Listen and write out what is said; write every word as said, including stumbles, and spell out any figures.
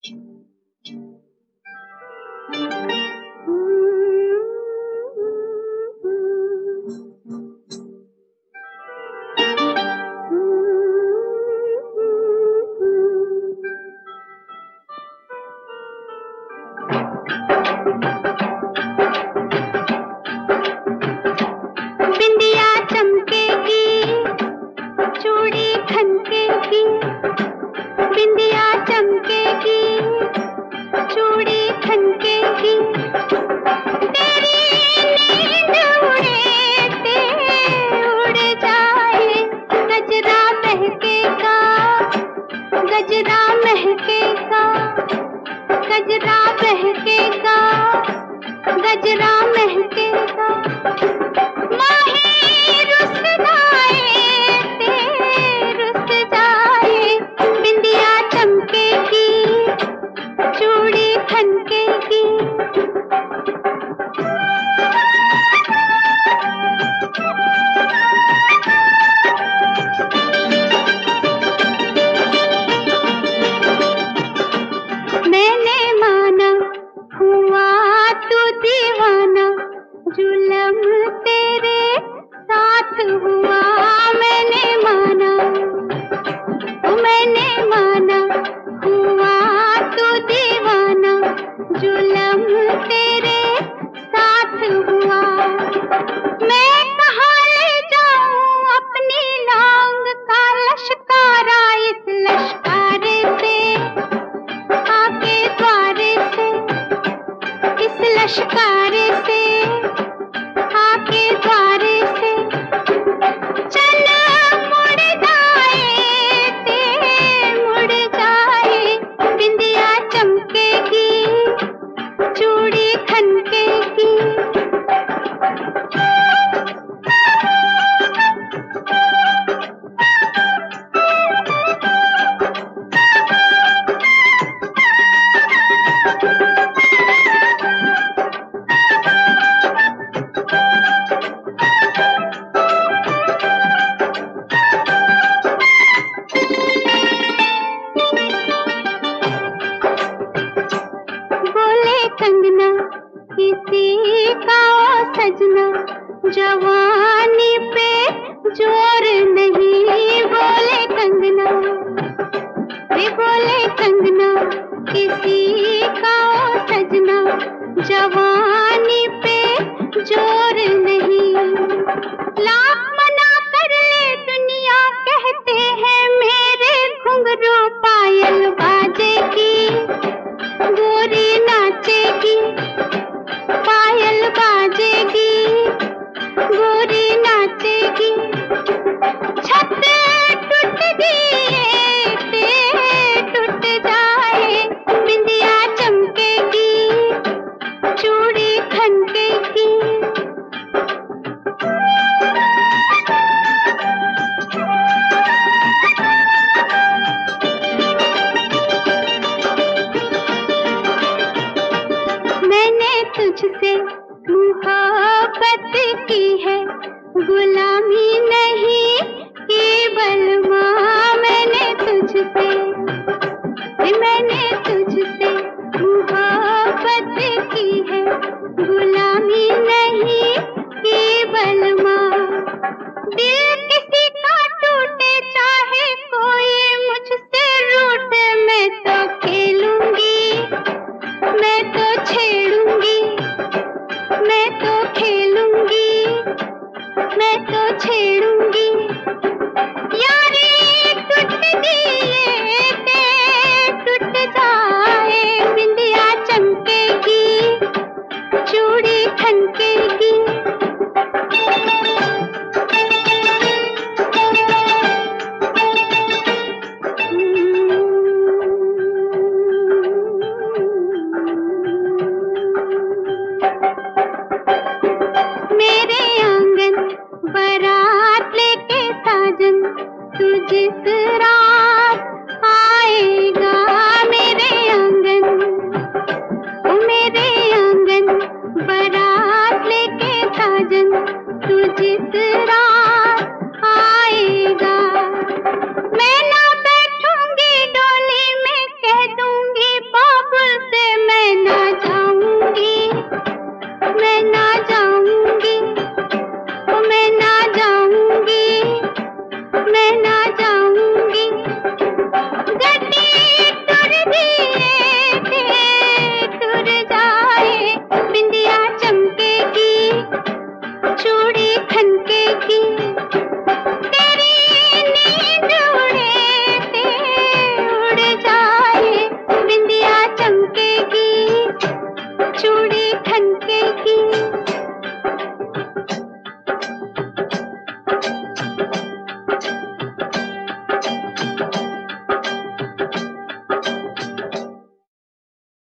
बिंदिया चमकेगी, चूड़ी खनकेगी, बिंदिया चमकेगी, चूड़ी खनकेगी, तेरी नींद उड़े ते उड़ जाए, गजरा महकेगा, गजरा महकेगा, गजरा महकेगा, गजरा महकेगा, माही रुस जाए ते रुस जाए, बिंदिया चमकेगी, चूड़ी खनकेगी। मैंने माना हुआ तू दीवाना, जुल्म तेरे साथ हुआ, मैंने माना, ओ मैंने माना हुआ तू दीवाना, जुल्म तेरे साथ हुआ। मैं कहाँ ले जाऊं अपनी लांग का लश्कारा, इस लश्कारे से आके द्वारे से, इस लश्कारे से आके द्वारे से, चल मुड़ जाए ते मुड़ जाए, बिंदिया चमकेगी, चूड़ी खनकेगी। बोले कंगना किसी का ओ सजना, जवानी पे जोर नहीं, बोले कंगना, वे बोले कंगना किसी का ओ सजना, जवानी पे जोर नहीं, लाख मना कर ले दुनिया कहते हैं मेरे घुंघरू पायल बाजेगी, गोरी नाचेगी, पायल बाजेगी, गोरी नाचेगी, छत टूट दिए ते टूट जाए, बिंदिया चमकेगी, चूड़ी खनकेगी। मैंने तुझसे मोहब्बत की है, गुलामी नहीं की बलमा, मैंने तुझसे, मैंने तुझसे मोहब्बत की है, गुलामी नहीं की बलमा, दिल किसी का टूटे चाहे कोई मुझसे रूठे, मैं तो खेलूंगी, मैं तो छेड़ूंगी, मैं तो खेलूंगी, मैं तो छेड़ूंगी, यारी टूट दिए ते टूट जा जाऊं